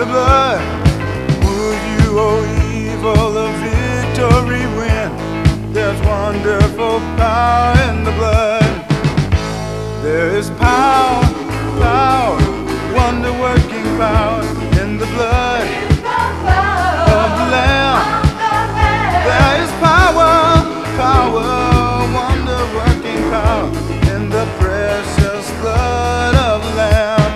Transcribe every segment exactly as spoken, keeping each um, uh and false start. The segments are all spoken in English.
the blood. Would you, oh evil, a victory win? There's wonderful power in the blood. There is power, power, wonder-working power in the blood of the Lamb. There is power, power, wonder-working power in the precious blood of the Lamb.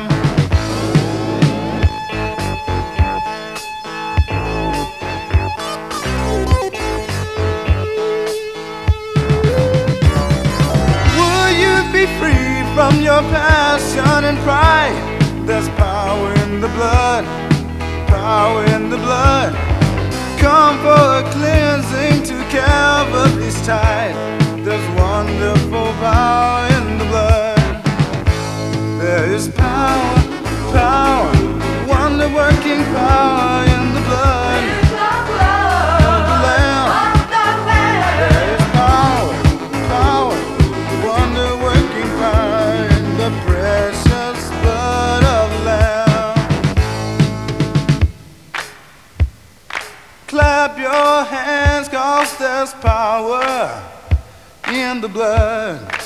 Will you be free from your passion and pride? There's power in the blood, power in the blood. Come for a cleansing to Calvary's tide. There's wonderful power in the blood. There is power, power, wonder-working power in the blood of the Lamb. There is power, power, wonder-working power in the precious blood of the Lamb. Clap your hands, 'cause there's power in the blood.